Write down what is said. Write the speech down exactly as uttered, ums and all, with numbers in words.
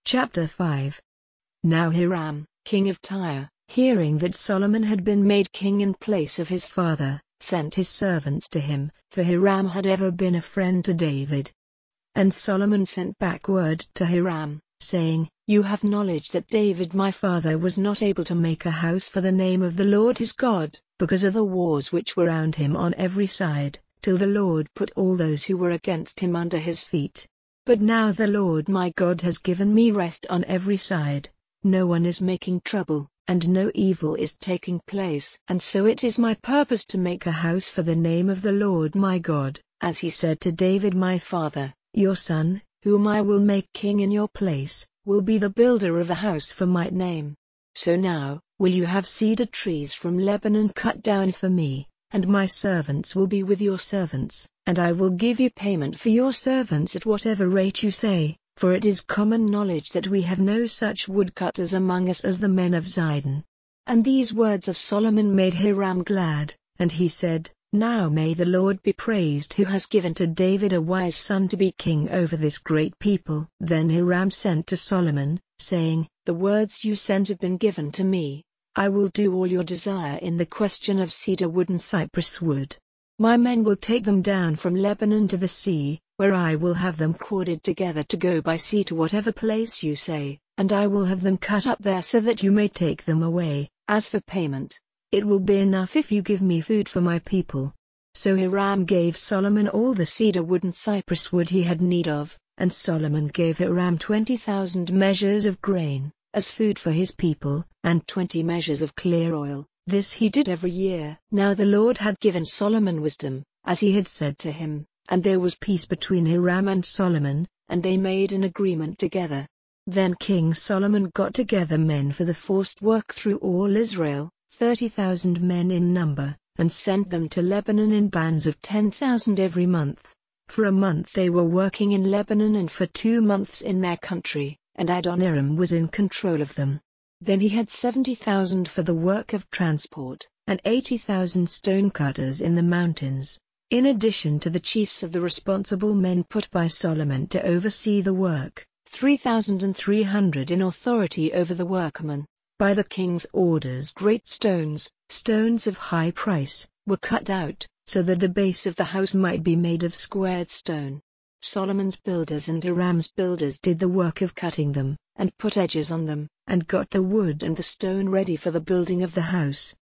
Chapter five. Now Hiram, king of Tyre, hearing that Solomon had been made king in place of his father, sent his servants to him, for Hiram had ever been a friend to David. And Solomon sent back word to Hiram, saying, You have knowledge that David my father was not able to make a house for the name of the Lord his God, because of the wars which were round him on every side, till the Lord put all those who were against him under his feet. But now the Lord my God has given me rest on every side, no one is making trouble, and no evil is taking place. And so it is my purpose to make a house for the name of the Lord my God, as he said to David my father, Your son, whom I will make king in your place, will be the builder of a house for my name. So now, will you have cedar trees from Lebanon cut down for me, and my servants will be with your servants, and I will give you payment for your servants at whatever rate you say, for it is common knowledge that we have no such woodcutters among us as the men of Zidon. And these words of Solomon made Hiram glad, and he said, Now may the Lord be praised who has given to David a wise son to be king over this great people. Then Hiram sent to Solomon, saying, The words you sent have been given to me. I will do all your desire in the question of cedar wood and cypress wood. My men will take them down from Lebanon to the sea, where I will have them corded together to go by sea to whatever place you say, and I will have them cut up there so that you may take them away. As for payment, it will be enough if you give me food for my people. So Hiram gave Solomon all the cedar wood and cypress wood he had need of, and Solomon gave Hiram twenty thousand measures of grain, as food for his people, and twenty measures of clear oil. This he did every year. Now the Lord had given Solomon wisdom, as he had said to him, and there was peace between Hiram and Solomon, and they made an agreement together. Then King Solomon got together men for the forced work through all Israel, thirty thousand men in number, and sent them to Lebanon in bands of ten thousand every month. For a month they were working in Lebanon and for two months in their country, and Adoniram was in control of them. Then he had seventy thousand for the work of transport, and eighty thousand stonecutters in the mountains, in addition to the chiefs of the responsible men put by Solomon to oversee the work, three thousand three hundred in authority over the workmen. By the king's orders great stones, stones of high price, were cut out, so that the base of the house might be made of squared stone. Solomon's builders and Hiram's builders did the work of cutting them, and put edges on them, and got the wood and the stone ready for the building of the house.